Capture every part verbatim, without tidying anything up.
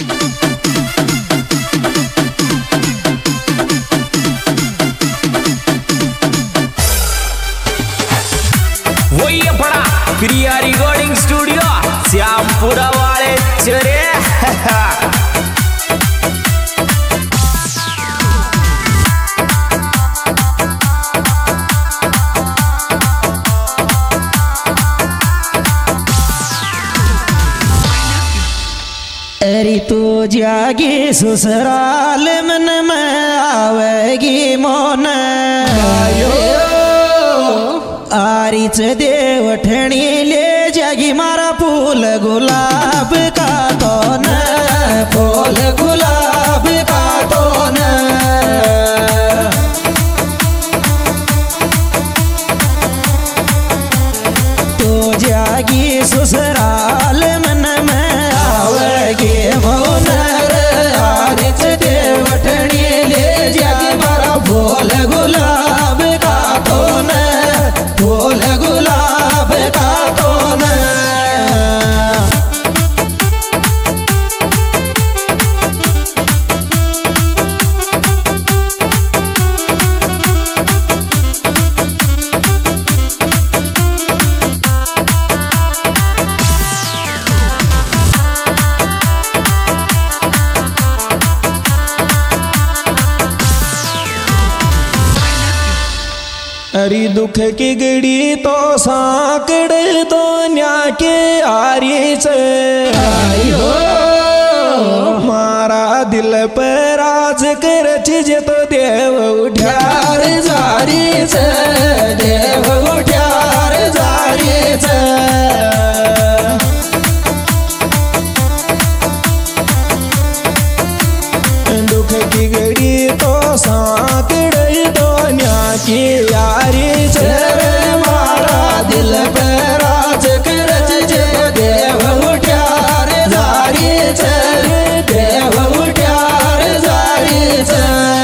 वही है बड़ा क्रिया रिकॉर्डिंग स्टूडियो श्यामपुरा वाले चरे। अरे तू जागी ससुराल मन में आवेगी मोन आरिच देवठणी ले जागी मारा फूल गुलाब का तो न फूल गुलाब का तो न तू जागी ससुराल मन में आवेगी मोन आरिच देवठणी ले जागी मारा फूल गुलाब का तो न फूल गुलाब का तो न अरे दुख की गड़ी तो साकड़ तो न्याके आरीच आयो मारा दिल पर राज कर चीज तो देव उठार जारी से देव उठार जारी से दुख की गड़ी तो साकड़ तो न्याके यारी से मारा दिल पे राज कर देव उठार जारी से देव उठार जारी से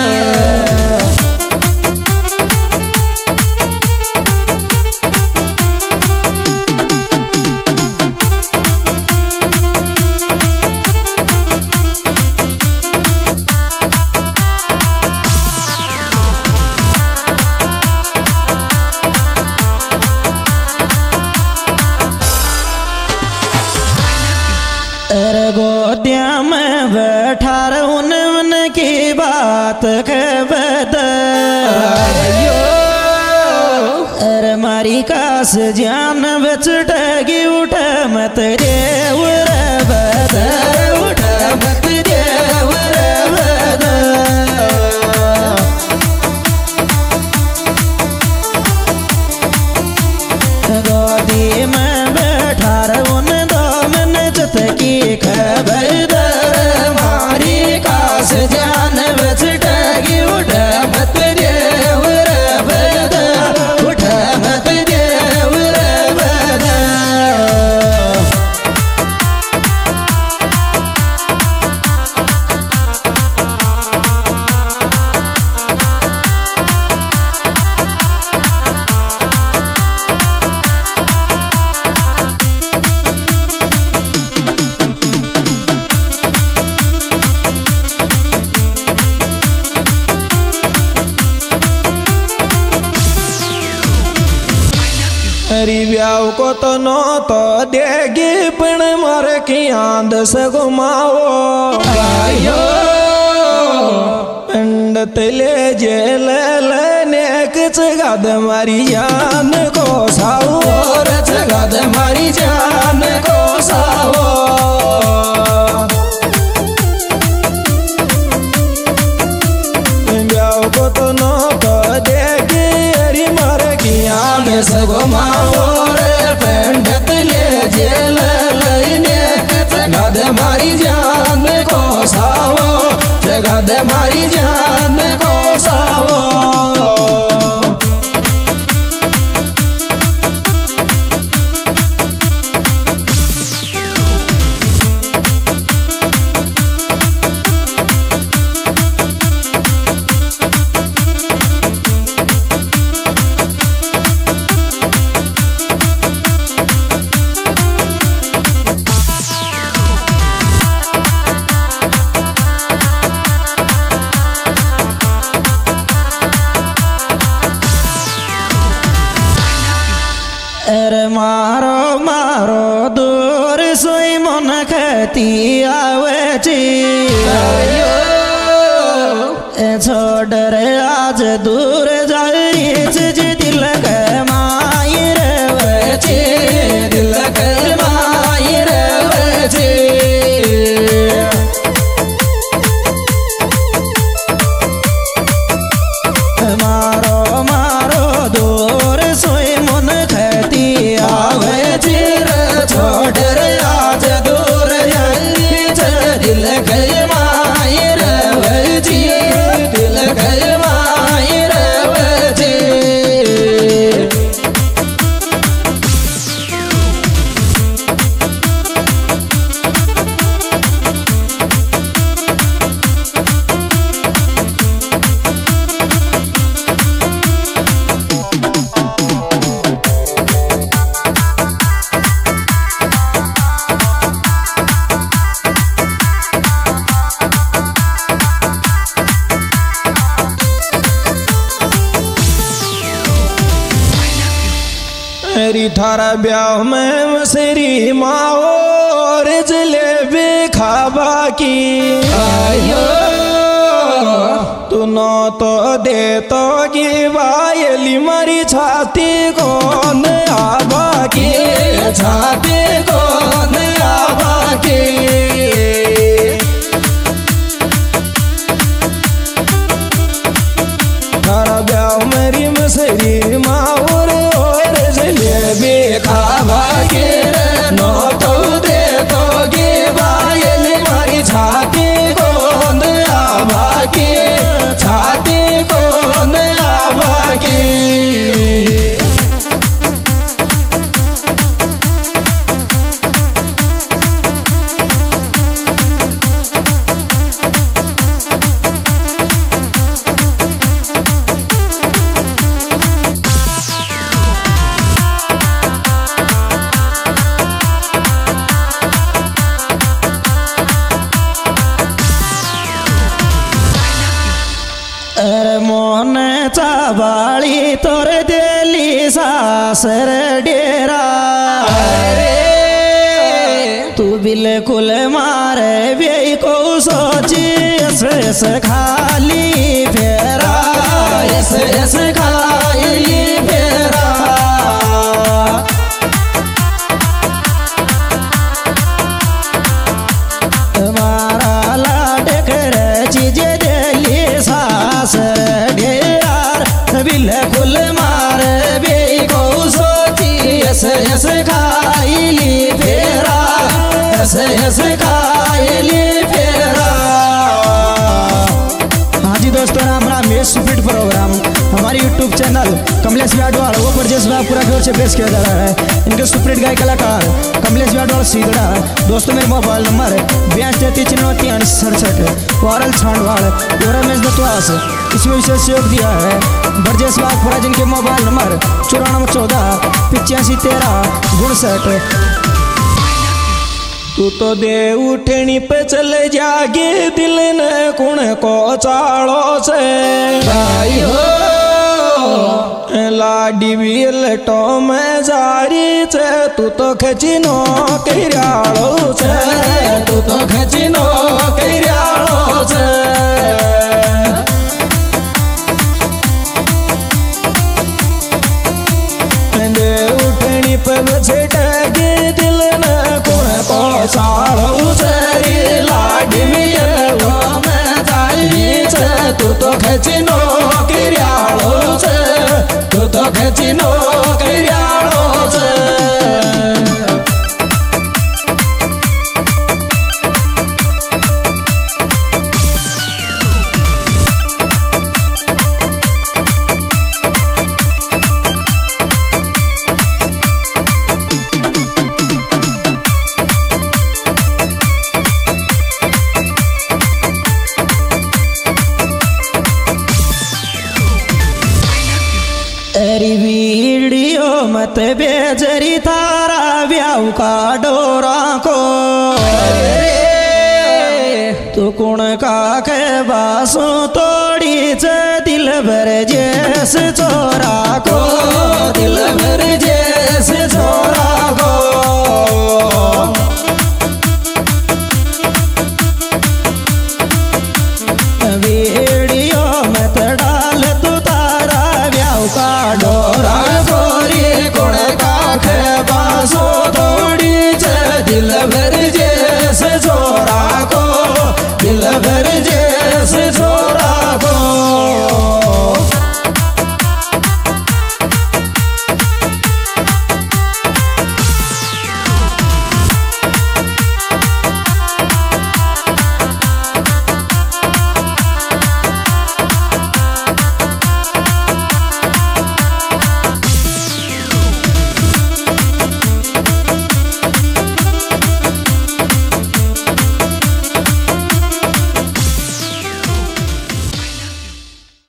गोदिया में बैठा उन मन की बात खबद अरे मारी कास जान बच टगी उठ मत देवर बद उठ मत देवर बद गोदी में बैठा उन दो मन जत की खबरदार मारी कास जान बच टगी उठ मत देवर बद उठ मत देवर बद अरे ब्याह को तो नो तो देगी पण मर की आंद से घुमाओ आयो पंडित ले जेल लेने किच गद मारी जान को साओ गद मारी जान को साओ ब्याह को तो नो तो देगी अरे मर की आंद से घुमाओ पंडित ले जेल लेने गद मारी जान को साओ गद मारी जान को साओ आवे छोड़ रे आज दूर जाई जी दिल के माई रे दिल के माई रे मारो मारो दूर सोई मन खेती आवे छोड़ रे आज दूर जाई दिल के माई रे दिल के माई रे मेरी थारा ब्याह में मसेरी माओ और जलेबी खाबा की आयो तू न तो दे तो की बायली मरी छाती कौन आबा की छाती कौन आबा की थारा ब्याह मेरी मसेरी माओ जलेबी खावा के नो तो दे तो गे बायल मारी छाती कौन आवा के छाती कौन आवा के मोन चाबाली तोर देली सासर डेरा तू बिल्कुल मारे वे को सोची ऐस खाली फेरा ऐस खाली फेरा मारा लाड कर चीज देली सासर डेरार बिल्कुल मार बे को सोची ऐसे ऐसे खाईली फेरा ऐसे ऐसे खाईली फेरा। हाँ जी दोस्तों, हमारा मेष सुपीट प्रोग्राम हमारे यूट्यूब चैनल कमलेश यादवाल वो परजेश भाई पूरा जोर से पेश किया जा रहा है। इनके सुपीट गाय कलाकार कमलेश यादवाल सीगड़ा। दोस्तों मेरे मोबाइल नंबर बयासी तैतीस चिन्नौती सड़सठ वारल छांडवाल रमेश दत्वास इसमें विशेष सहयोग दिया है ब्रजेश बागपुरा, जिनके मोबाइल नंबर चौरानवे चौदह पिचासी तेरह उनसठ। तू तो दे उठनी पे चले जागे दिल ने कुण को चाड़ो से भाई हो लाडी भी लटो में जारी से तू तो खचिनो किराड़ो से तू तो खचिनो किराड़ो से दे उठनी पे छटागे दिल ने कुण को चाड़ो से लाडी में में जारी से तू तो खचिनो किराड़ो से तू तो खचिनो किराड़ो से। तेरी वीडियो मत बेजरी तारा ब्याह का डोरा को तू कुण का के बासों तोड़ी च दिल भर जैस चोरा को दिल भर जैस चोरा को।